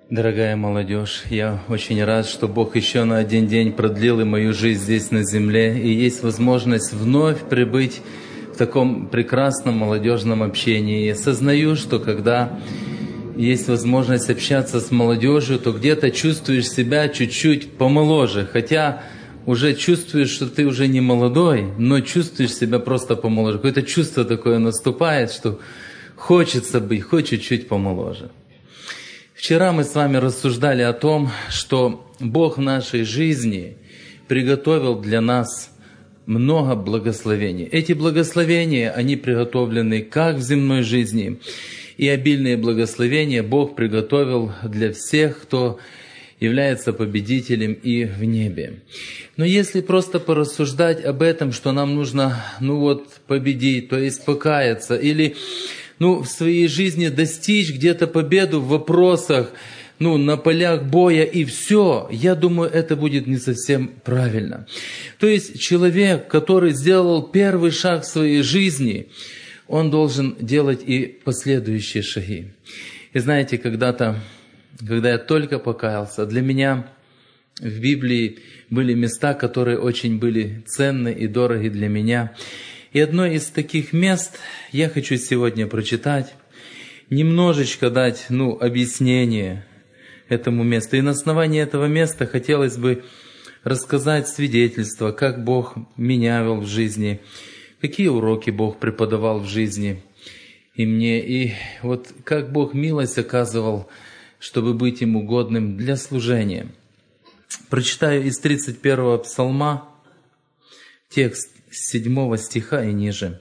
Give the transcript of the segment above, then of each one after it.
Дорогая молодежь, я очень рад, что Бог еще на один день продлил и мою жизнь здесь на земле, и есть возможность вновь прибыть в таком прекрасном молодежном общении. Я сознаю, что когда есть возможность общаться с молодежью, то где-то чувствуешь себя чуть-чуть помоложе, хотя уже чувствуешь, что ты уже не молодой, но чувствуешь себя просто помоложе. Какое-то чувство такое наступает, что хочется быть хоть чуть-чуть помоложе. Вчера мы с вами рассуждали о том, что Бог в нашей жизни приготовил для нас много благословений. Эти благословения, они приготовлены как в земной жизни, и обильные благословения Бог приготовил для всех, кто является победителем и в небе. Но если просто порассуждать об этом, что нам нужно, победить, то есть покаяться, или в своей жизни достичь где-то победу в вопросах, на полях боя и все, я думаю, это будет не совсем правильно. То есть человек, который сделал первый шаг в своей жизни, он должен делать и последующие шаги. И знаете, когда я только покаялся, для меня в Библии были места, которые очень были ценны и дороги для меня. И одно из таких мест я хочу сегодня прочитать, немножечко дать, объяснение этому месту. И на основании этого места хотелось бы рассказать свидетельство, как Бог меня вел в жизни, какие уроки Бог преподавал в жизни и мне, и вот как Бог милость оказывал, чтобы быть Ему годным для служения. Прочитаю из 31-го псалма текст с 7 стиха и ниже.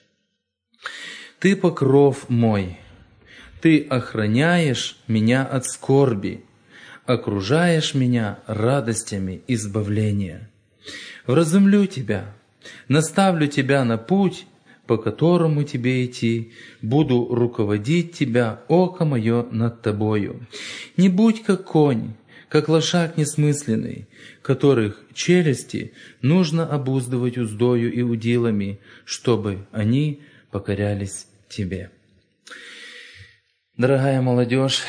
«Ты покров мой, Ты охраняешь меня от скорби, окружаешь меня радостями избавления. Вразумлю Тебя, наставлю Тебя на путь, по которому Тебе идти, буду руководить Тебя, око мое над Тобою. Не будь как конь, как лошак несмысленный, которых челюсти нужно обуздывать уздою и удилами, чтобы они покорялись Тебе». Дорогая молодежь,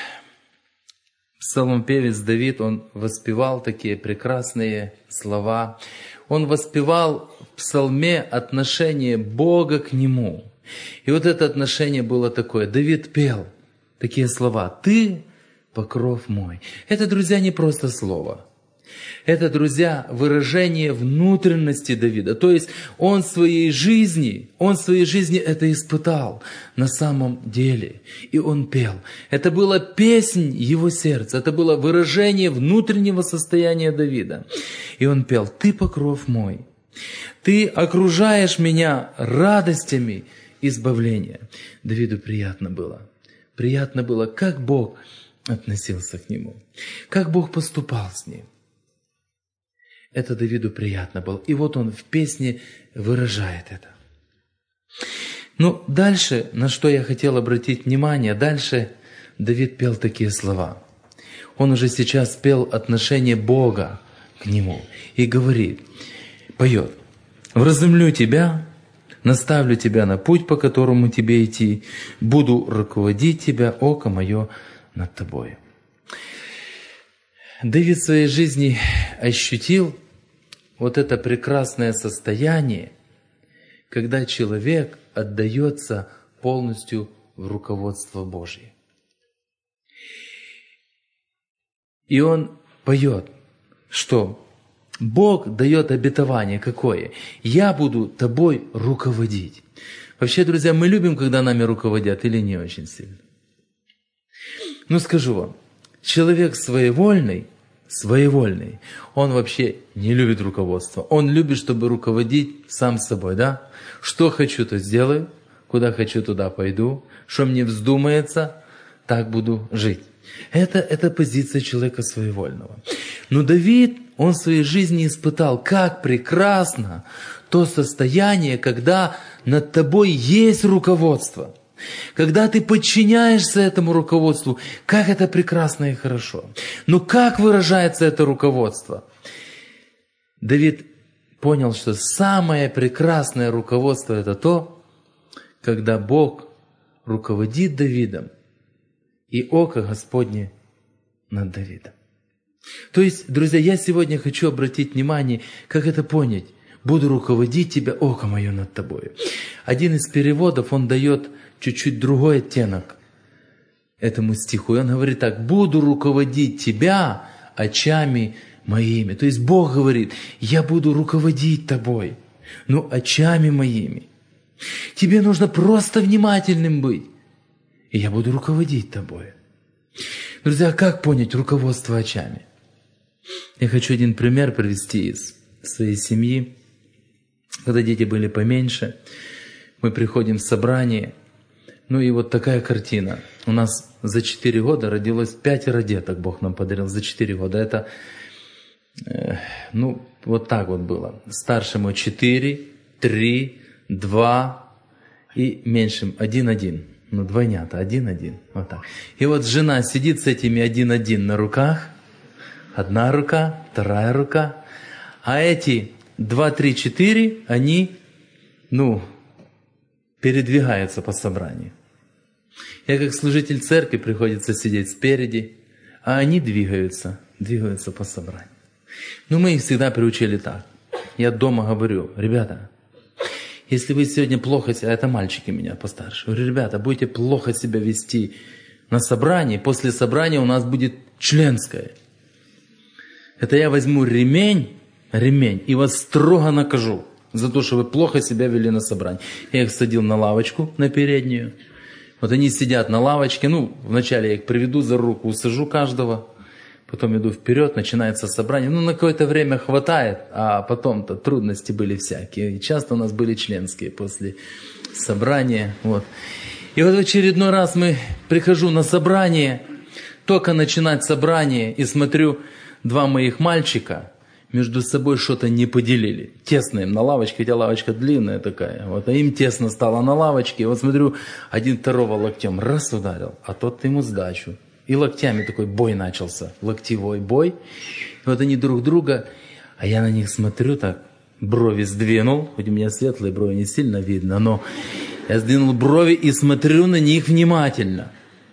псалмопевец Давид, он воспевал такие прекрасные слова. Он воспевал в псалме отношение Бога к нему. И вот это отношение было такое. Давид пел такие слова: «Ты покров мой». Это, друзья, не просто слово. Это, друзья, выражение внутренности Давида. То есть он в своей жизни это испытал на самом деле. И он пел. Это была песнь его сердца. Это было выражение внутреннего состояния Давида. И он пел: «Ты покров мой, Ты окружаешь меня радостями избавления». Давиду приятно было. Приятно было, как Бог относился к нему, как Бог поступал с ним. Это Давиду приятно было. И вот он в песне выражает это. Дальше, на что я хотел обратить внимание, дальше Давид пел такие слова. Он уже сейчас пел отношение Бога к нему. И говорит, поет: «Вразумлю тебя, наставлю тебя на путь, по которому тебе идти, буду руководить тебя, око мое над тобою». Давид в своей жизни ощутил вот это прекрасное состояние, когда человек отдается полностью в руководство Божье. И он поет, что Бог дает обетование какое? «Я буду тобой руководить». Вообще, друзья, мы любим, когда нами руководят, или не очень сильно? Скажу вам, человек своевольный, он вообще не любит руководство. Он любит, чтобы руководить сам собой, да? Что хочу, то сделаю, куда хочу, туда пойду, что мне вздумается, так буду жить. Это позиция человека своевольного. Но Давид, он в своей жизни испытал, как прекрасно то состояние, когда над тобой есть руководство. Когда ты подчиняешься этому руководству, как это прекрасно и хорошо. Но как выражается это руководство? Давид понял, что самое прекрасное руководство – это то, когда Бог руководит Давидом, и око Господне над Давидом. То есть, друзья, я сегодня хочу обратить внимание, как это понять. Буду руководить тебя, око мое над тобою. Один из переводов, он дает чуть-чуть другой оттенок этому стиху. И он говорит так: буду руководить тебя очами моими. То есть Бог говорит: я буду руководить тобой, но очами моими. Тебе нужно просто внимательным быть, и я буду руководить тобой. Друзья, как понять руководство очами? Я хочу один пример привести из своей семьи. Когда дети были поменьше, мы приходим в собрание, ну и вот такая картина. У нас за 4 года родилось 5 деток, Бог нам подарил за 4 года. Это, вот так вот было. Старшему 4, 3, 2 и меньшим 1. Двойнята, 1. Вот так. И вот жена сидит с этими 1 на руках. Одна рука, вторая рука. А эти 2, 3, 4, они, передвигаются по собранию. Я как служитель церкви приходится сидеть спереди, а они двигаются по собранию. Мы их всегда приучили так. Я дома говорю: ребята, если вы сегодня плохо себя, это мальчики меня постарше, говорю: ребята, будете плохо себя вести на собрании, после собрания у нас будет членское. Это я возьму ремень, и вас строго накажу за то, что вы плохо себя вели на собрании. Я их садил на лавочку, на переднюю. Вот они сидят на лавочке. Вначале я их приведу за руку, усажу каждого. Потом иду вперед, начинается собрание. На какое-то время хватает, а потом-то трудности были всякие. И часто у нас были членские после собрания. И вот в очередной раз прихожу на собрание, только начинать собрание, и смотрю, 2 моих мальчика между собой что-то не поделили. Тесно им на лавочке, хотя лавочка длинная такая. А им тесно стало на лавочке. И смотрю, один второго локтем раз ударил, а тот ему сдачу. И локтями такой бой начался, локтевой бой. И они друг друга, а я на них смотрю так, брови сдвинул. Хоть у меня светлые брови, не сильно видно, но я сдвинул брови и смотрю на них внимательно.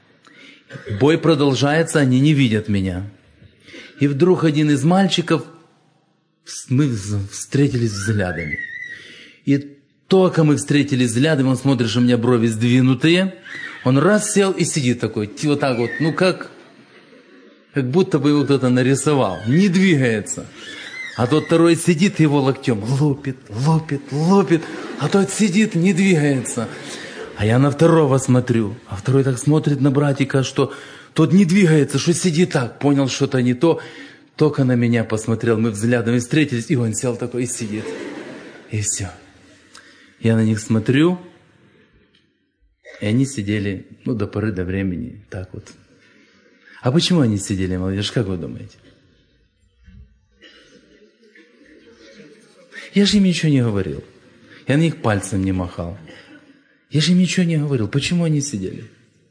Бой продолжается, они не видят меня. И вдруг один из мальчиков, мы встретились взглядами. И только мы встретились взглядами, он смотрит, что у меня брови сдвинутые. Он раз сел и сидит такой, вот так вот, как будто бы его кто-то нарисовал. Не двигается. А тот второй сидит и его локтем лупит. А тот сидит, не двигается. А я на второго смотрю. А второй так смотрит на братика, что тот не двигается, что сидит так. Понял, что-то не то. Только на меня посмотрел, мы взглядами встретились, и он сел такой и сидит. И все. Я на них смотрю, и они сидели, до поры до времени, так вот. А почему они сидели, молодежь, как вы думаете? Я же им ничего не говорил. Я на них пальцем не махал. Я же им ничего не говорил. Почему они сидели?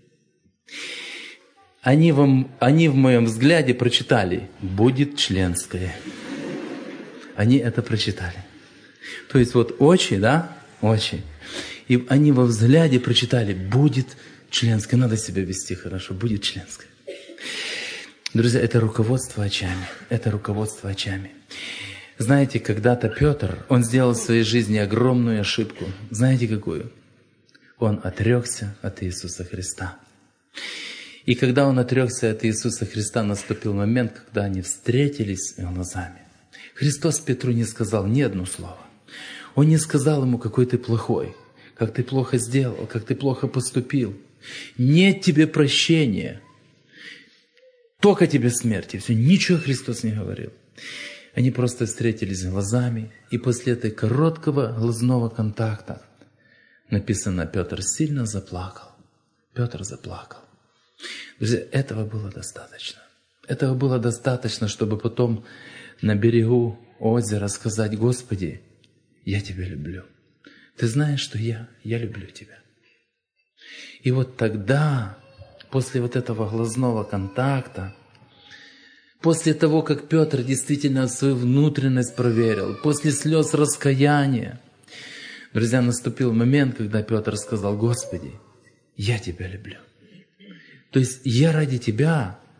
Они в моем взгляде прочитали: будет членское. Они это прочитали. То есть очи, да? Очи. И они во взгляде прочитали: будет членское. Надо себя вести хорошо, будет членское. Друзья, это руководство очами. Знаете, когда-то Петр, он сделал в своей жизни огромную ошибку. Знаете, какую? Он отрекся от Иисуса Христа. И когда он отрекся от Иисуса Христа, наступил момент, когда они встретились глазами. Христос Петру не сказал ни одно слово. Он не сказал ему: какой ты плохой, как ты плохо сделал, как ты плохо поступил. Нет тебе прощения, только тебе смерти. Все, ничего Христос не говорил. Они просто встретились глазами, и после этой короткого глазного контакта написано: Петр сильно заплакал. Петр заплакал. Друзья, этого было достаточно. Этого было достаточно, чтобы потом на берегу озера сказать: Господи, я Тебя люблю. Ты знаешь, что я люблю Тебя. И вот тогда, после этого глазного контакта, после того, как Петр действительно свою внутренность проверил, после слез раскаяния, друзья, наступил момент, когда Петр сказал: Господи, я Тебя люблю. То есть я ради Тебя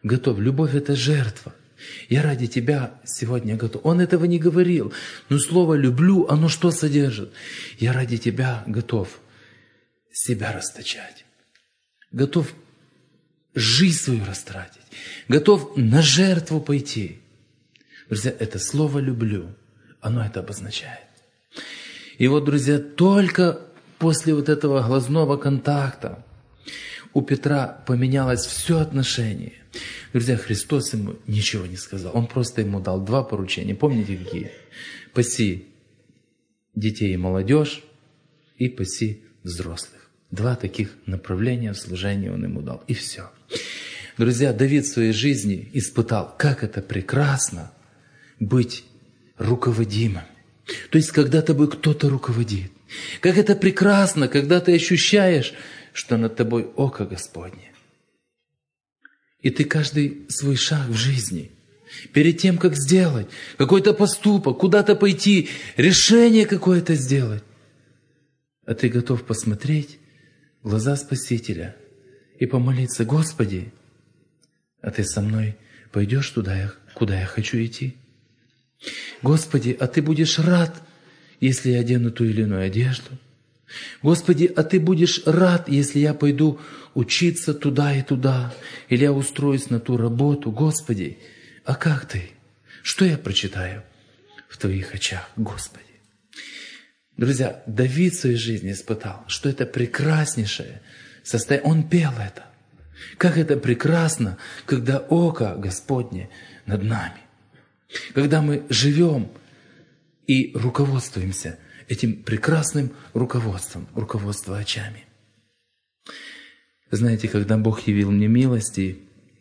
готов. Любовь – это жертва. Я ради тебя сегодня готов. Он этого не говорил. Но слово «люблю», оно что содержит? Я ради тебя готов себя расточать. Готов жизнь свою растратить. Готов на жертву пойти. Друзья, это слово «люблю», оно это обозначает. И вот, друзья, только после вот этого глазного контакта у Петра поменялось все отношение. Друзья, Христос ему ничего не сказал. Он просто ему дал 2 поручения. Помните какие? Паси детей и молодежь и паси взрослых. 2 таких направления в служении он ему дал. И все. Друзья, Давид в своей жизни испытал, как это прекрасно быть руководимым. То есть, когда тобой кто-то руководит. Как это прекрасно, когда ты ощущаешь, что над тобой око Господне. И ты каждый свой шаг в жизни, перед тем, как сделать какой-то поступок, куда-то пойти, решение какое-то сделать, а ты готов посмотреть в глаза Спасителя и помолиться: Господи, а ты со мной пойдешь туда, куда я хочу идти? Господи, а ты будешь рад, если я одену ту или иную одежду? Господи, а ты будешь рад, если я пойду учиться туда и туда, или я устроюсь на ту работу? Господи, а как ты? Что я прочитаю в твоих очах, Господи? Друзья, Давид в своей жизни испытал, что это прекраснейшее состояние. Он пел это. Как это прекрасно, когда око Господне над нами. Когда мы живем и руководствуемся этим прекрасным руководством, руководство очами. Знаете, когда Бог явил мне милости,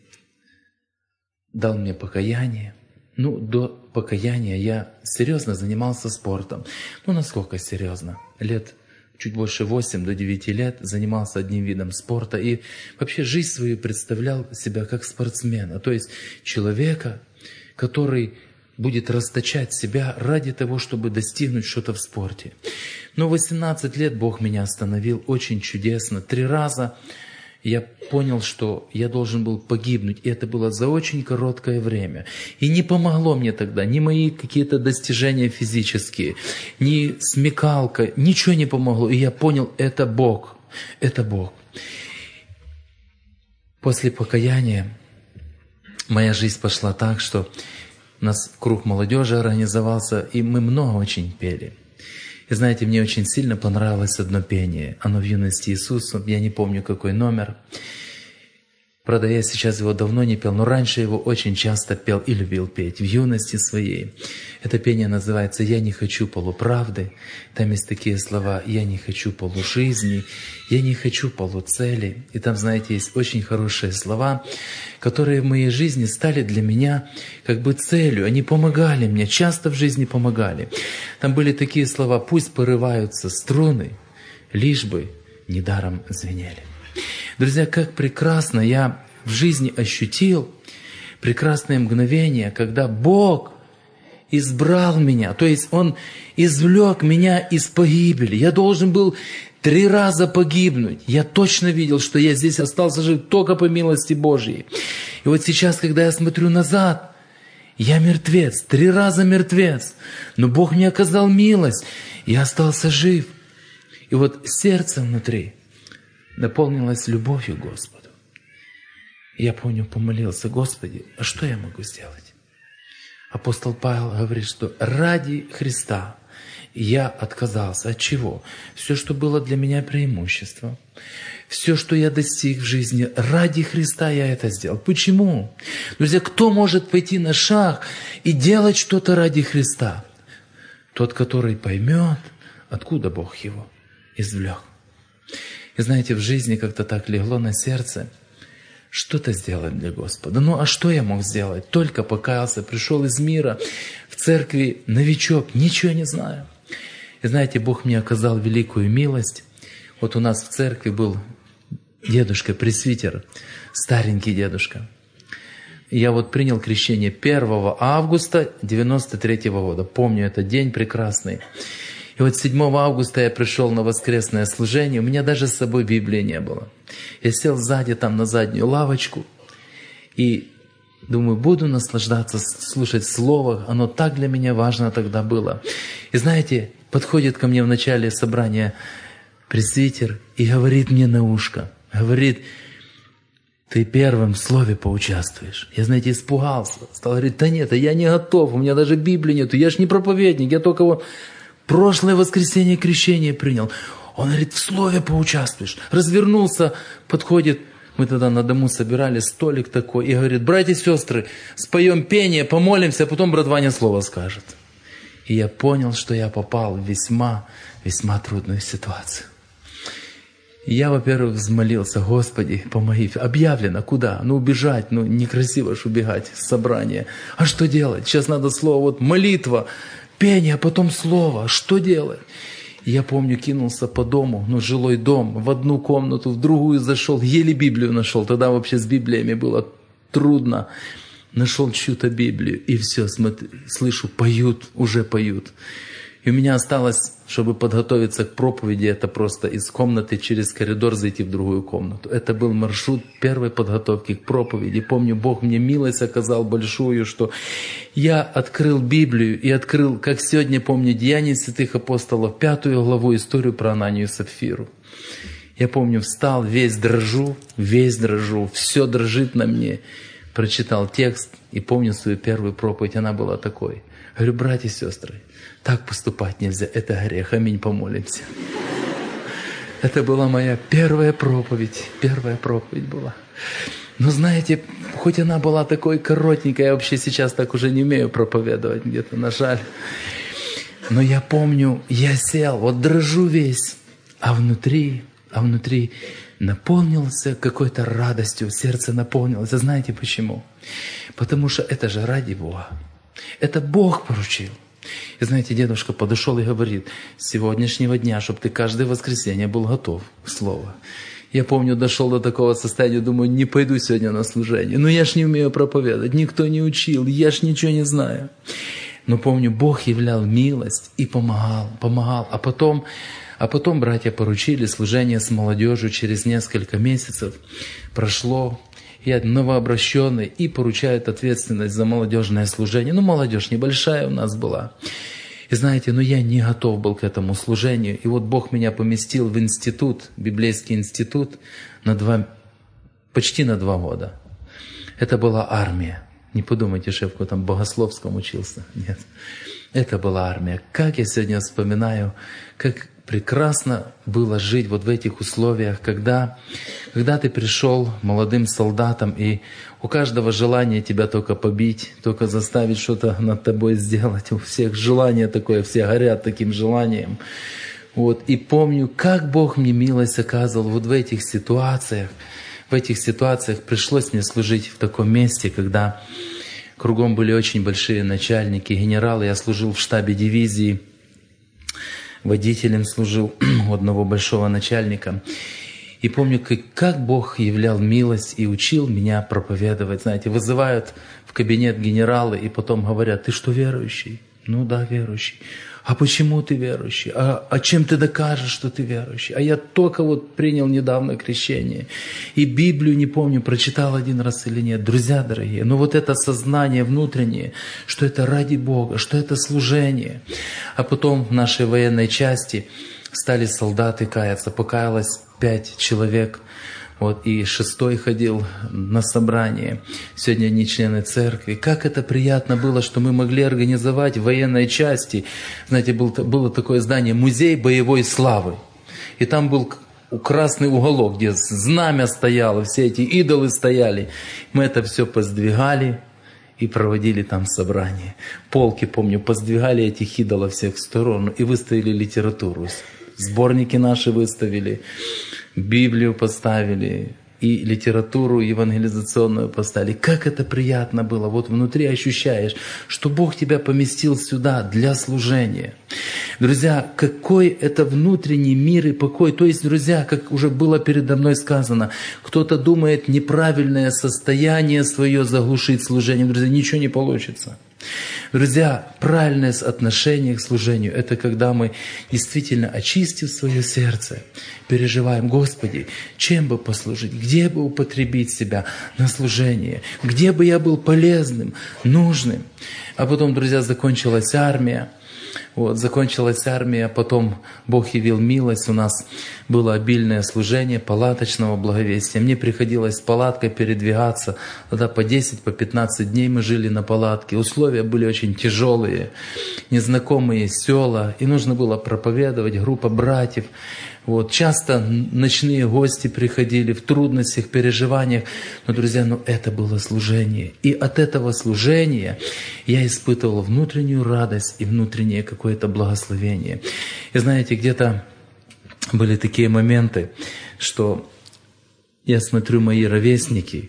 дал мне покаяние, до покаяния я серьезно занимался спортом. Насколько серьезно? Лет чуть больше 8 до 9 лет занимался одним видом спорта и вообще жизнь свою представлял себя как спортсмена, то есть человека, который будет расточать себя ради того, чтобы достигнуть что-то в спорте. Но в 18 лет Бог меня остановил очень чудесно. 3 раза я понял, что я должен был погибнуть, и это было за очень короткое время. И не помогло мне тогда ни мои какие-то достижения физические, ни смекалка, ничего не помогло. И я понял, это Бог, это Бог. После покаяния моя жизнь пошла так, что у нас круг молодежи организовался, и мы много очень пели. И знаете, мне очень сильно понравилось одно пение. Оно в юности Иисуса, я не помню, какой номер. Правда, я сейчас его давно не пел, но раньше его очень часто пел и любил петь в юности своей. Это пение называется «Я не хочу полуправды». Там есть такие слова: «Я не хочу полужизни», «Я не хочу полуцели». И там, знаете, есть очень хорошие слова, которые в моей жизни стали для меня как бы целью. Они помогали мне, часто в жизни помогали. Там были такие слова: «Пусть порываются струны, лишь бы недаром звенели». Друзья, как прекрасно я в жизни ощутил прекрасное мгновение, когда Бог избрал меня, то есть Он извлек меня из погибели. Я должен был 3 раза погибнуть. Я точно видел, что я здесь остался жив только по милости Божьей. И вот сейчас, когда я смотрю назад, я мертвец, 3 раза мертвец, но Бог мне оказал милость, и я остался жив. И вот сердце внутри наполнилось любовью к Господу. И я помню, помолился: Господи, а что я могу сделать? Апостол Павел говорит, что ради Христа я отказался. От чего? Все, что было для меня преимуществом, все, что я достиг в жизни, ради Христа я это сделал. Почему? Друзья, кто может пойти на шаг и делать что-то ради Христа? Тот, который поймет, откуда Бог его извлек. И знаете, в жизни как-то так легло на сердце что-то сделать для Господа. А что я мог сделать? Только покаялся, пришел из мира, в церкви новичок, ничего не знаю. И знаете, Бог мне оказал великую милость. Вот у нас в церкви был дедушка-пресвитер, старенький дедушка. И я вот принял крещение 1 августа 93 года. Помню этот день прекрасный. И вот 7 августа я пришел на воскресное служение, у меня даже с собой Библии не было. Я сел сзади там на заднюю лавочку, И думаю, буду наслаждаться, слушать Слово. Оно так для меня важно тогда было. И знаете, подходит ко мне в начале собрания пресвитер и говорит мне на ушко, говорит: ты первым в Слове поучаствуешь. Я, знаете, испугался. Стал говорить: да нет, я не готов, у меня даже Библии нету, я ж не проповедник, я только вот прошлое воскресенье крещение принял. Он говорит: в Слове поучаствуешь. Развернулся, подходит, мы тогда на дому собирали столик такой, и говорит: братья и сестры, споем пение, помолимся, а потом брат Ваня слово скажет. И я понял, что я попал в весьма трудную ситуацию. И я, во-первых, взмолился: Господи, помоги. Объявлено, куда? Убежать, некрасиво ж убегать с собрания. А что делать? Сейчас надо слово, вот молитва, пение, а потом слово. Что делать? И я помню, кинулся по дому, жилой дом, в одну комнату, в другую зашел, еле Библию нашел. Тогда вообще с Библиями было трудно. Нашел чью-то Библию, и все, смотрю, слышу, поют, уже поют. И у меня осталось, чтобы подготовиться к проповеди, это просто из комнаты через коридор зайти в другую комнату. Это был маршрут первой подготовки к проповеди. Помню, Бог мне милость оказал большую, что я открыл Библию и открыл, как сегодня помню, Деяния святых апостолов, 5 главу, историю про Ананию и Сапфиру. Я помню, встал, весь дрожу, все дрожит на мне. Прочитал текст и помню свою первую проповедь, она была такой. Говорю: братья и сестры, так поступать нельзя, это грех, аминь, помолимся. Это была моя первая проповедь была. Но знаете, хоть она была такой коротенькой, я вообще сейчас так уже не умею проповедовать где-то, на жаль. Но я помню, я сел, вот дрожу весь, а внутри наполнился какой-то радостью, сердце наполнилось. А знаете почему? Потому что это же ради Бога. Это Бог поручил. И знаете, дедушка подошел и говорит: с сегодняшнего дня, чтобы ты каждое воскресенье был готов к Слову. Я помню, дошел до такого состояния, думаю, не пойду сегодня на служение. Но я ж не умею проповедовать, никто не учил, я ж ничего не знаю. Но помню, Бог являл милость и помогал. А потом братья поручили служение с молодежью. Через несколько месяцев прошло. Я новообращенный и поручают ответственность за молодежное служение. Молодежь небольшая у нас была. И знаете, я не готов был к этому служению. И вот Бог меня поместил в институт, библейский институт, почти на 2 года. Это была армия. Не подумайте, что я в каком-то богословском учился. Нет. Это была армия. Как я сегодня вспоминаю, как прекрасно было жить вот в этих условиях, когда ты пришел молодым солдатом, и у каждого желание тебя только побить, только заставить что-то над тобой сделать. У всех желание такое, все горят таким желанием. И помню, как Бог мне милость оказывал вот в этих ситуациях. В этих ситуациях пришлось мне служить в таком месте, когда кругом были очень большие начальники, генералы. Я служил в штабе дивизии, водителем служил у одного большого начальника. И помню, как Бог являл милость и учил меня проповедовать. Знаете, вызывают в кабинет генералы и потом говорят: ты что, верующий? Ну да, верующий. А почему ты верующий? А чем ты докажешь, что ты верующий? А я только принял недавно крещение. И Библию, не помню, прочитал один раз или нет. Друзья дорогие, это сознание внутреннее, что это ради Бога, что это служение. А потом в нашей военной части стали солдаты каяться. Покаялось 5 человек. И 6-й ходил на собрание. Сегодня они члены церкви. Как это приятно было, что мы могли организовать в военной части. Знаете, было такое здание «Музей боевой славы». И там был красный уголок, где знамя стояло, все эти идолы стояли. Мы это все поздвигали и проводили там собрание. Полки, помню, поздвигали этих идолов всех в сторону и выставили литературу. Сборники наши выставили. Библию поставили и литературу евангелизационную поставили. Как это приятно было. Внутри ощущаешь, что Бог тебя поместил сюда для служения. Друзья, какой это внутренний мир и покой. То есть, друзья, как уже было передо мной сказано, кто-то думает неправильное состояние свое заглушить служением. Друзья, ничего не получится. Друзья, правильное отношение к служению – это когда мы действительно, очистив свое сердце, переживаем: Господи, чем бы послужить, где бы употребить себя на служение, где бы я был полезным, нужным. А потом, друзья, закончилась армия. Закончилась армия, потом Бог явил милость, у нас было обильное служение палаточного благовестия. Мне приходилось с палаткой передвигаться, тогда по 10, по 15 дней мы жили на палатке. Условия были очень тяжелые, незнакомые села, и нужно было проповедовать, группа братьев. Часто ночные гости приходили в трудностях, переживаниях. Но, друзья, это было служение. И от этого служения я испытывал внутреннюю радость и внутреннее какое-то благословение. И знаете, где-то были такие моменты, что я смотрю, мои ровесники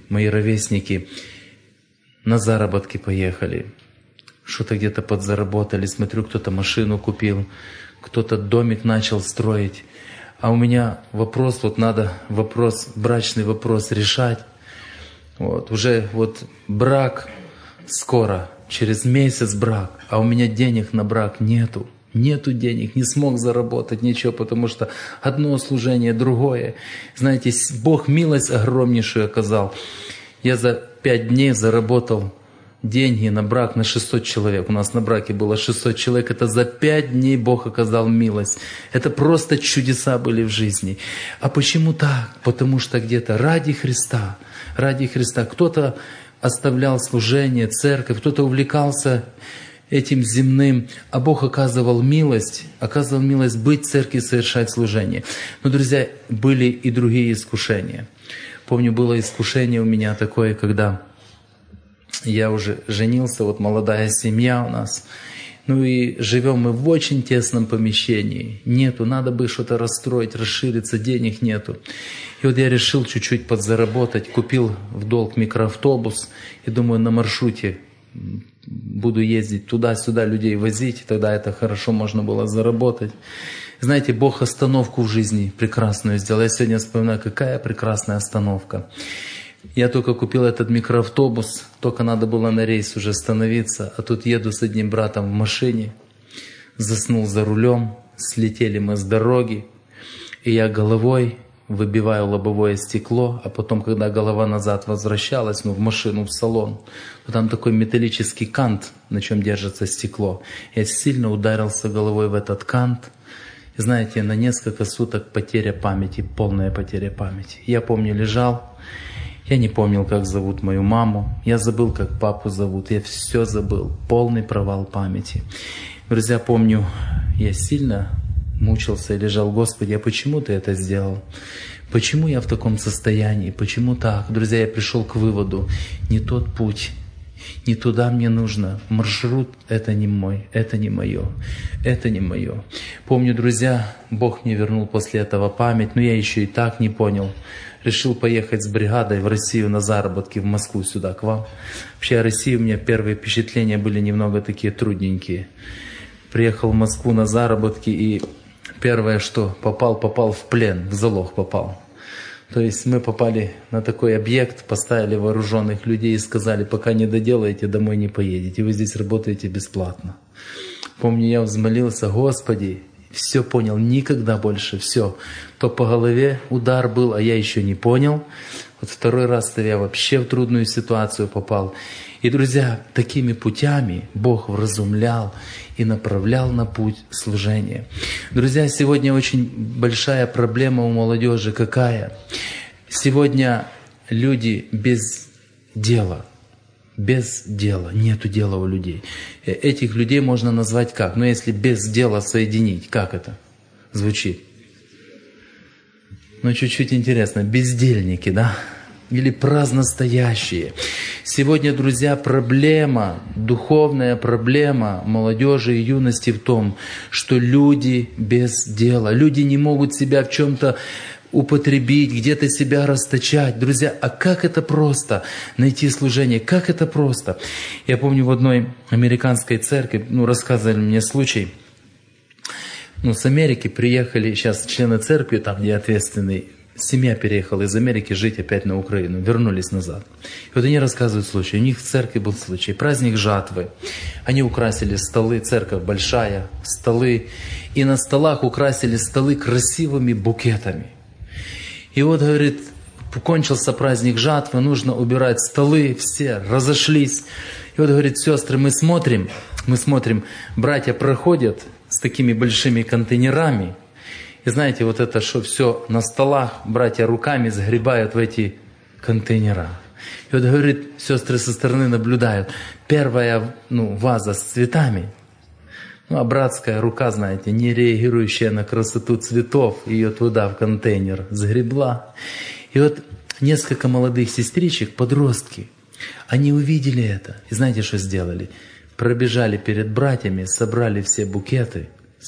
на заработки поехали, что-то где-то подзаработали. Смотрю, кто-то машину купил, кто-то домик начал строить. А у меня надо брачный вопрос решать. Уже брак скоро, через месяц брак, а у меня денег на брак нету. Нету денег, не смог заработать ничего, потому что одно служение, другое. Знаете, Бог милость огромнейшую оказал. Я за 5 дней заработал деньги на брак на 600 человек. У нас на браке было 600 человек. Это за 5 дней Бог оказал милость. Это просто чудеса были в жизни. А почему так? Потому что где-то ради Христа. Кто-то оставлял служение, церковь, кто-то увлекался этим земным, а Бог оказывал милость быть в церкви, совершать служение. Но, друзья, были и другие искушения. Помню, было искушение у меня такое, когда я уже женился, молодая семья у нас. И живем мы в очень тесном помещении. Надо бы что-то расстроить, расшириться, денег нету. И я решил чуть-чуть подзаработать, купил в долг микроавтобус. И думаю, на маршруте буду ездить туда-сюда, людей возить. И тогда это хорошо можно было заработать. Знаете, Бог остановку в жизни прекрасную сделал. Я сегодня вспоминаю, какая прекрасная остановка. Я только купил этот микроавтобус, только надо было на рейс уже становиться, а тут еду с одним братом в машине, заснул за рулем, слетели мы с дороги, и я головой выбиваю лобовое стекло, а потом, когда голова назад возвращалась, в машину, в салон, то там такой металлический кант, на чем держится стекло. Я сильно ударился головой в этот кант. И знаете, на несколько суток потеря памяти, полная потеря памяти. Я помню, лежал. Я не помнил, как зовут мою маму. Я забыл, как папу зовут. Я все забыл. Полный провал памяти. Друзья, помню, я сильно мучился и лежал: Господи, а почему Ты это сделал? Почему я в таком состоянии? Почему так? Друзья, я пришел к выводу: не тот путь. Не туда мне нужно. Маршрут — это не мой, это не мое, это не мое. Помню, друзья, Бог мне вернул после этого память, но я еще и так не понял. Решил поехать с бригадой в Россию на заработки, в Москву сюда, к вам. Вообще о России у меня первые впечатления были немного такие трудненькие. Приехал в Москву на заработки, и первое, что попал в плен, в залог попал. То есть мы попали на такой объект, поставили вооруженных людей и сказали: пока не доделаете, домой не поедете, вы здесь работаете бесплатно. Помню, я взмолился: Господи, все понял, никогда больше, все. То по голове удар был, а я еще не понял. Второй раз я вообще в трудную ситуацию попал. И, друзья, такими путями Бог вразумлял и направлял на путь служения. Друзья, сегодня очень большая проблема у молодежи какая? Сегодня люди без дела. Без дела. Нету дела у людей. Этих людей можно назвать как? Если без дела соединить, как это звучит? Чуть-чуть интересно. Бездельники, да? Или праздностоящие. Сегодня, друзья, духовная проблема молодежи и юности в том, что люди без дела. Люди не могут себя в чем-то употребить, где-то себя расточать. Друзья, а как это просто найти служение? Как это просто? Я помню, в одной американской церкви, рассказывали мне случай, с Америки приехали сейчас члены церкви, там где ответственный семья переехала из Америки жить опять на Украину, вернулись назад. И вот они рассказывают случай, у них в церкви был случай, праздник жатвы. Они украсили столы, церковь большая, столы, и на столах украсили столы красивыми букетами. И вот, говорит, кончился праздник жатвы, нужно убирать столы, все разошлись. И вот, говорит, сестры, мы смотрим, братья проходят с такими большими контейнерами. И знаете, вот это, что все на столах, братья руками сгребают в эти контейнера. И вот, говорит, сестры со стороны наблюдают. Первая, ваза с цветами, а братская рука, знаете, не реагирующая на красоту цветов, ее туда, в контейнер, сгребла. И вот несколько молодых сестричек, подростки, они увидели это. И знаете, что сделали? Пробежали перед братьями, собрали букеты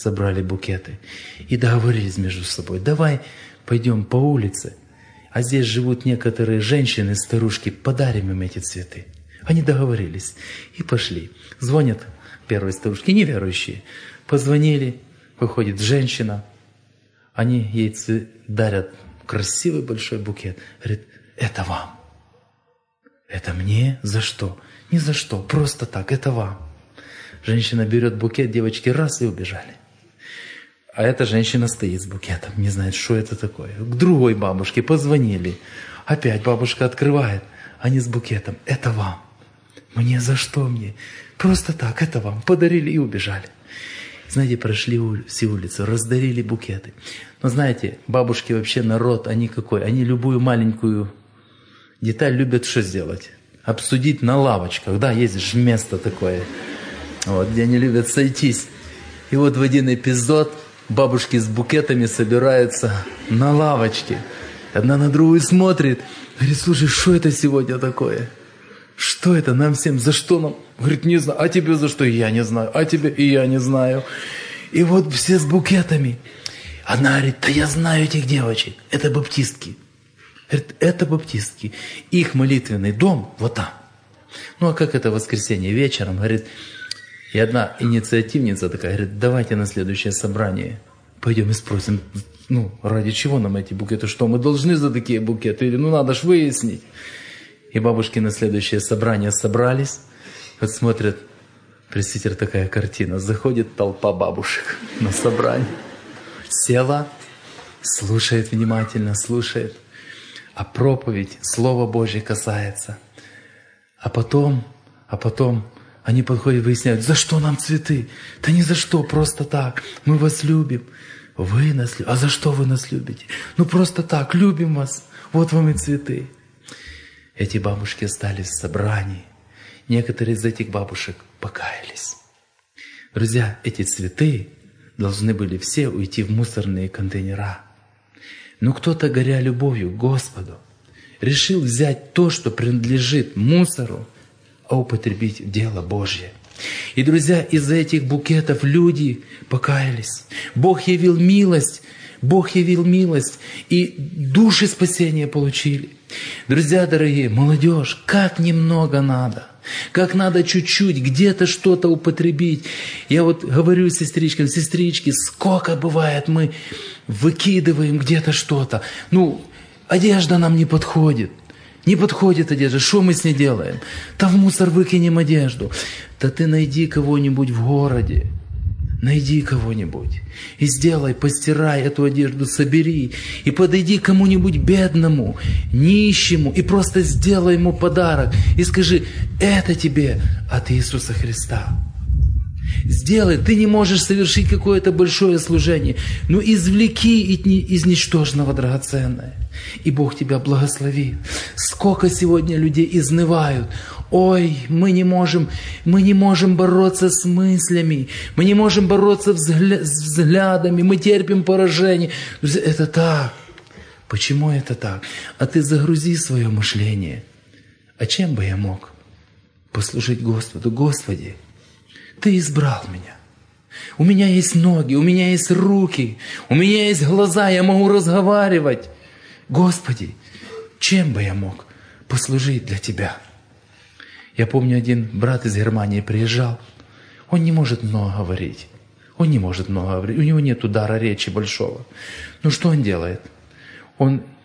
и договорились между собой. Давай пойдем по улице, а здесь живут некоторые женщины, старушки, подарим им эти цветы. Они договорились и пошли. Звонят первые старушки, неверующие. Позвонили, выходит женщина, они ей дарят красивый большой букет. Говорит, это вам. Это мне? За что? Ни за что, просто так, это вам. Женщина берет букет, девочки раз и убежали. А эта женщина стоит с букетом, не знает, что это такое. К другой бабушке позвонили. Опять бабушка открывает, они с букетом. Это вам. Мне за что мне? Просто так, это вам. Подарили и убежали. Знаете, прошли все улицы, раздарили букеты. Но знаете, бабушки вообще народ, они какой? Они любую маленькую деталь любят что сделать? Обсудить на лавочках. Да, есть же место такое, вот, где они любят сойтись. И вот в один эпизод бабушки с букетами собираются на лавочке. Одна на другую смотрит. Говорит, слушай, что это сегодня такое? Что это нам всем? За что нам? Говорит, не знаю. А тебе за что? И я не знаю. А тебе? И я не знаю. И вот все с букетами. Она говорит, да я знаю этих девочек. Это баптистки. Говорит, это баптистки. Их молитвенный дом вот там. Ну, а как это воскресенье вечером? Говорит, и одна инициативница такая, говорит, давайте на следующее собрание пойдем и спросим, ради чего нам эти букеты? Что, мы должны за такие букеты? Или, надо ж выяснить. И бабушки на следующее собрание собрались. Вот смотрят, представьте, такая картина. Заходит толпа бабушек на собрание. Села, слушает внимательно, слушает. А проповедь, Слово Божье касается. А потом они подходят и выясняют, за что нам цветы? Да ни за что, просто так. Мы вас любим. Вы нас любите. А за что вы нас любите? Просто так, любим вас. Вот вам и цветы. Эти бабушки остались в собрании. Некоторые из этих бабушек покаялись. Друзья, эти цветы должны были все уйти в мусорные контейнера. Но кто-то, горя любовью к Господу, решил взять то, что принадлежит мусору, а употребить в дело Божье. И, друзья, из-за этих букетов люди покаялись. Бог явил милость, и души спасения получили. Друзья дорогие, молодежь, как немного надо. Как надо чуть-чуть, где-то что-то употребить. Я вот говорю сестричкам, сестрички, сколько бывает мы выкидываем где-то что-то. Одежда нам не подходит. Не подходит одежда. Что мы с ней делаем? Да в мусор выкинем одежду. Да ты найди кого-нибудь в городе. Найди кого-нибудь и сделай, постирай эту одежду, собери и подойди к кому-нибудь бедному, нищему и просто сделай ему подарок и скажи, это тебе от Иисуса Христа. Сделай, ты не можешь совершить какое-то большое служение, но извлеки из ничтожного драгоценное, и Бог тебя благословит. Сколько сегодня людей изнывают. Ой, мы не можем бороться с мыслями, мы не можем бороться с взглядами, мы терпим поражение. Это так. Почему это так? А ты загрузи свое мышление. А чем бы я мог послужить Господу? Господи, Ты избрал меня. У меня есть ноги, у меня есть руки, у меня есть глаза, я могу разговаривать. Господи, чем бы я мог послужить для Тебя? Я помню, один брат из Германии приезжал. Он не может много говорить. У него нет дара речи большого. Что он делает? Он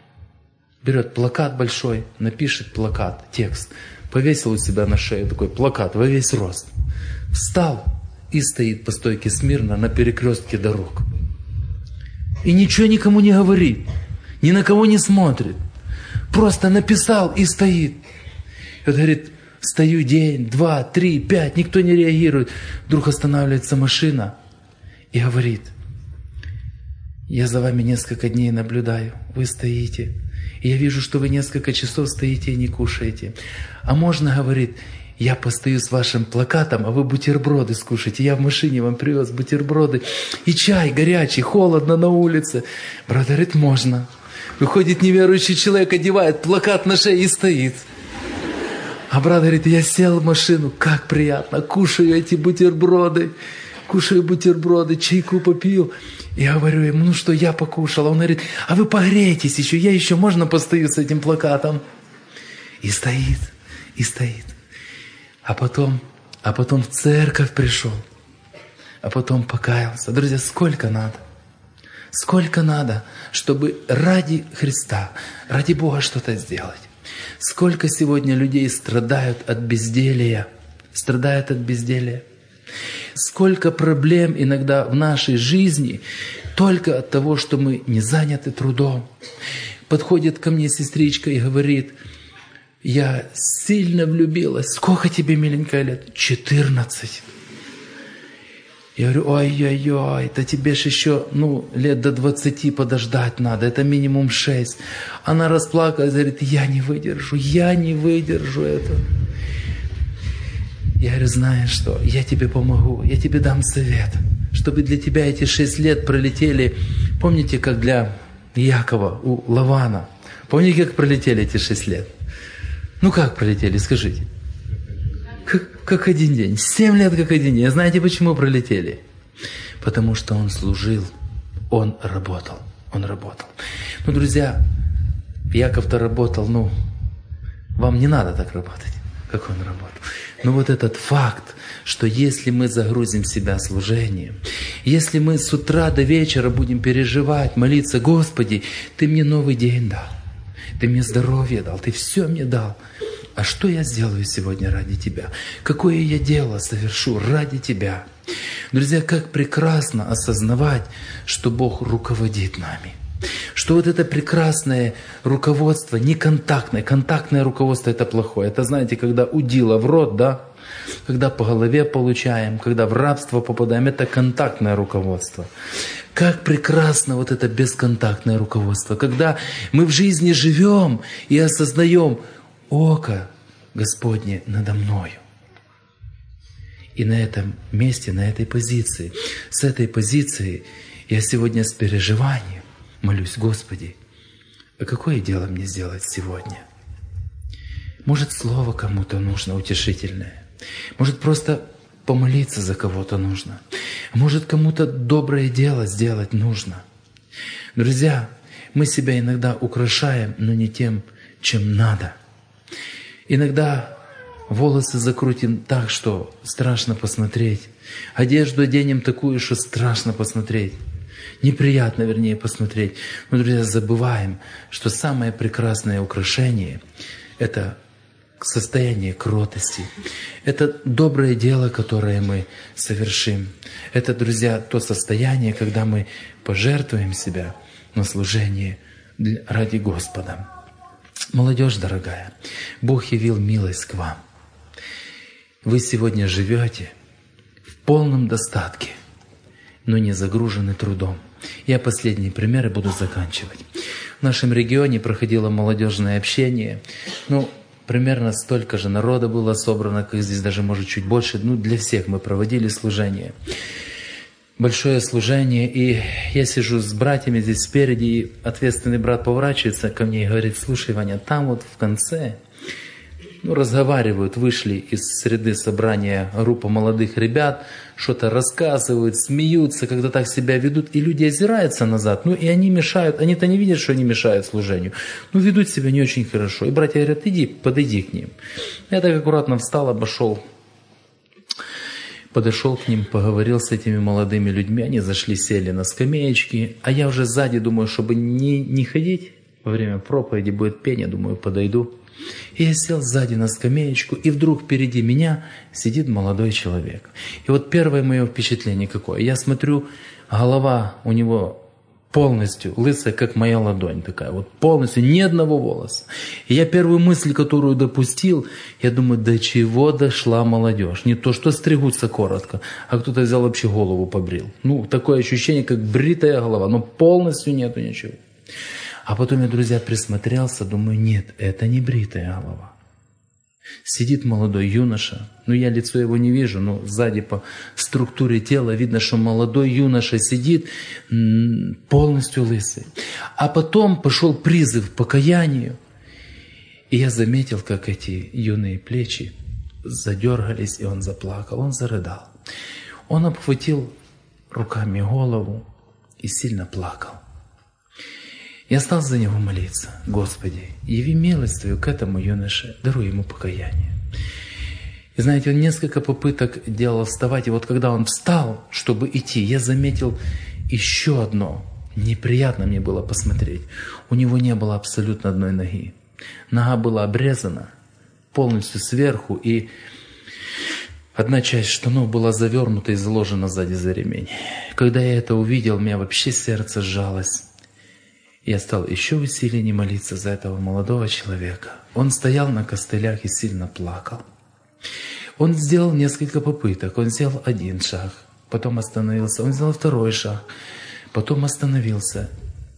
берет плакат большой, напишет плакат, текст, повесил у себя на шею такой плакат во весь рост. Встал и стоит по стойке смирно на перекрестке дорог. И ничего никому не говорит, ни на кого не смотрит. Просто написал и стоит. И вот говорит, стою день, 2, 3, 5, никто не реагирует. Вдруг останавливается машина и говорит: я за вами несколько дней наблюдаю, вы стоите. И я вижу, что вы несколько часов стоите и не кушаете. А можно, говорит, я постою с вашим плакатом, а вы бутерброды скушаете. Я в машине вам привез бутерброды и чай горячий, холодно на улице. Брат говорит, можно. Выходит неверующий человек, одевает плакат на шею и стоит. А брат говорит, я сел в машину, как приятно, кушаю эти бутерброды. Кушаю бутерброды, чайку попил. Я говорю ему, ну что, я покушал. Он говорит, а вы погрейтесь еще, я еще можно постою с этим плакатом. И стоит, и стоит. А потом в церковь пришел. А потом покаялся. Друзья, сколько надо? Сколько надо, чтобы ради Христа, ради Бога что-то сделать? Сколько сегодня людей страдают от безделия? Страдают от безделия. Сколько проблем иногда в нашей жизни только от того, что мы не заняты трудом. Подходит ко мне сестричка и говорит, я сильно влюбилась. Сколько тебе, миленькая, лет? 14. Я говорю, ой-ой-ой, да тебе ж еще, лет до 20 подождать надо, это минимум 6. Она расплакалась, говорит, я не выдержу это. Я говорю, знаешь что, я тебе помогу, я тебе дам совет, чтобы для тебя эти 6 лет пролетели, помните, как для Якова у Лавана, помните, как пролетели эти 6 лет? Как пролетели, скажите? Как один день, 7 лет как один день. Знаете, почему пролетели? Потому что он служил, он работал. Друзья, Яков-то работал, вам не надо так работать, как он работал. Но вот этот факт, что если мы загрузим себя служением, если мы с утра до вечера будем переживать, молиться, Господи, Ты мне новый день дал, Ты мне здоровье дал, Ты все мне дал. А что я сделаю сегодня ради Тебя? Какое я дело совершу ради Тебя? Друзья, как прекрасно осознавать, что Бог руководит нами. Что вот это прекрасное руководство, не контактное. Контактное руководство – это плохое. Это, знаете, когда удила в рот, да? Когда по голове получаем, когда в рабство попадаем. Это контактное руководство. Как прекрасно вот это бесконтактное руководство. Когда мы в жизни живем и осознаем око Господне надо мною. И на этом месте, на этой позиции, с этой позиции я сегодня с переживанием молюсь, Господи, а какое дело мне сделать сегодня? Может, слово кому-то нужно утешительное. Может, просто помолиться за кого-то нужно. Может, кому-то доброе дело сделать нужно. Друзья, мы себя иногда украшаем, но не тем, чем надо. Иногда волосы закрутим так, что страшно посмотреть. Одежду оденем такую, что страшно посмотреть. Неприятно, вернее, посмотреть. Но, друзья, забываем, что самое прекрасное украшение – это состояние кротости. Это доброе дело, которое мы совершим. Это, друзья, то состояние, когда мы пожертвуем себя на служение ради Господа. Молодежь дорогая, Бог явил милость к вам. Вы сегодня живете в полном достатке, но не загружены трудом. Я последние примеры буду заканчивать. В нашем регионе проходило молодежное общение. Примерно столько же народа было собрано, как здесь, даже может чуть больше. Для всех мы проводили служение. Большое служение, и я сижу с братьями здесь спереди, и ответственный брат поворачивается ко мне и говорит, слушай, Ваня, там вот в конце, разговаривают, вышли из среды собрания группа молодых ребят, что-то рассказывают, смеются, когда так себя ведут, и люди озираются назад, и они мешают, они-то не видят, что они мешают служению, ведут себя не очень хорошо. И братья говорят, иди, подойди к ним. Я так аккуратно встал, подошел к ним, поговорил с этими молодыми людьми, они зашли, сели на скамеечки, а я уже сзади думаю, чтобы не ходить, во время проповеди будет пение, думаю, подойду. И я сел сзади на скамеечку, и вдруг впереди меня сидит молодой человек. И вот первое мое впечатление какое? Я смотрю, голова у него полностью лысая, как моя ладонь такая, вот полностью, ни одного волоса. И я первую мысль, которую допустил, я думаю, до чего дошла молодежь. Не то, что стригутся коротко, а кто-то взял вообще голову побрил. Ну, такое ощущение, как бритая голова, но полностью нету ничего. А потом я, друзья, присмотрелся, думаю, нет, это не бритая голова. Сидит молодой юноша, ну я лицо его не вижу, но сзади по структуре тела видно, что молодой юноша сидит полностью лысый. А потом пошел призыв к покаянию, и я заметил, как эти юные плечи задергались, и он заплакал, он зарыдал. Он обхватил руками голову и сильно плакал. Я стал за него молиться. Господи, яви милость Твою к этому юноше, даруй ему покаяние. И знаете, он несколько попыток делал вставать, и вот когда он встал, чтобы идти, я заметил еще одно. Неприятно мне было посмотреть. У него не было абсолютно одной ноги. Нога была обрезана полностью сверху, и одна часть штанов была завернута и заложена сзади за ремень. Когда я это увидел, у меня вообще сердце сжалось. Я стал еще усиленнее молиться за этого молодого человека. Он стоял на костылях и сильно плакал. Он сделал несколько попыток. Он сделал один шаг, потом остановился. Он сделал второй шаг, потом остановился.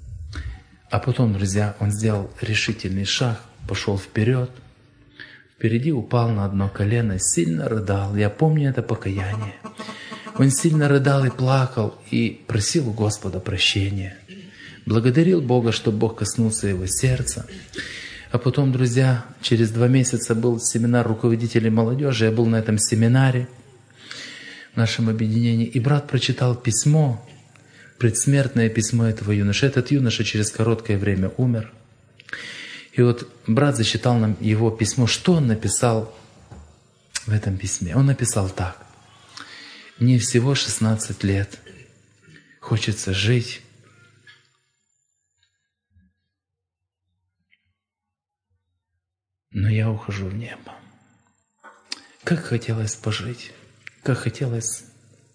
А потом, друзья, он сделал решительный шаг, пошел вперед. Впереди упал на одно колено, сильно рыдал. Я помню это покаяние. Он сильно рыдал и плакал, и просил у Господа прощения. Благодарил Бога, что Бог коснулся его сердца. А потом, друзья, через 2 месяца был семинар руководителей молодежи. Я был на этом семинаре в нашем объединении. И брат прочитал письмо, предсмертное письмо этого юноши. Этот юноша через короткое время умер. И вот брат зачитал нам его письмо. Что он написал в этом письме? Он написал так. «Мне всего 16 лет. Хочется жить. Но я ухожу в небо. Как хотелось пожить, как хотелось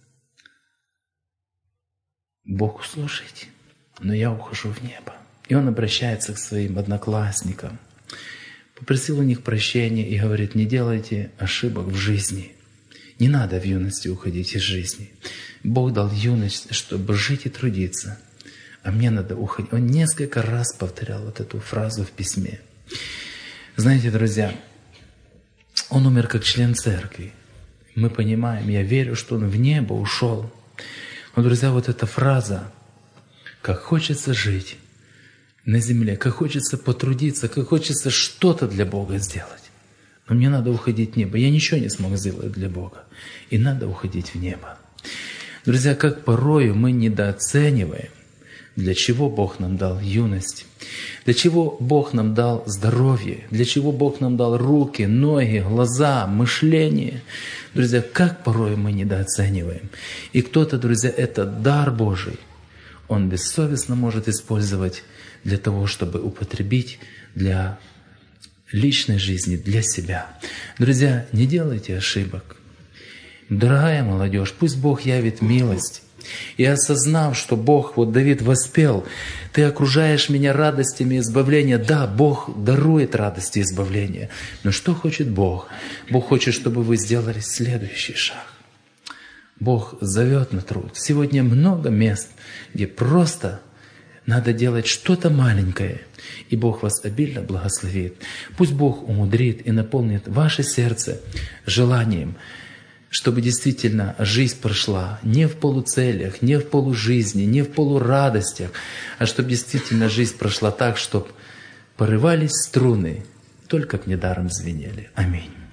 Богу служить, но я ухожу в небо». И он обращается к своим одноклассникам, попросил у них прощения и говорит, не делайте ошибок в жизни. Не надо в юности уходить из жизни. Бог дал юность, чтобы жить и трудиться, а мне надо уходить. Он несколько раз повторял вот эту фразу в письме. Знаете, друзья, он умер как член церкви. Мы понимаем, я верю, что он в небо ушел. Но, друзья, вот эта фраза, как хочется жить на земле, как хочется потрудиться, как хочется что-то для Бога сделать. Но мне надо уходить в небо. Я ничего не смог сделать для Бога. И надо уходить в небо. Друзья, как порою мы недооцениваем, для чего Бог нам дал юность, для чего Бог нам дал здоровье, для чего Бог нам дал руки, ноги, глаза, мышление. Друзья, как порой мы недооцениваем. И кто-то, друзья, этот дар Божий, он бессовестно может использовать для того, чтобы употребить для личной жизни, для себя. Друзья, не делайте ошибок. Дорогая молодежь, пусть Бог явит милость. И осознав, что Бог, вот Давид воспел, «Ты окружаешь меня радостями избавления». Да, Бог дарует радости избавления. Но что хочет Бог? Бог хочет, чтобы вы сделали следующий шаг. Бог зовет на труд. Сегодня много мест, где просто надо делать что-то маленькое, и Бог вас обильно благословит. Пусть Бог умудрит и наполнит ваше сердце желанием, чтобы действительно жизнь прошла не в полуцелях, не в полужизни, не в полурадостях, а чтобы действительно жизнь прошла так, чтобы порывались струны, только б недаром звенели. Аминь.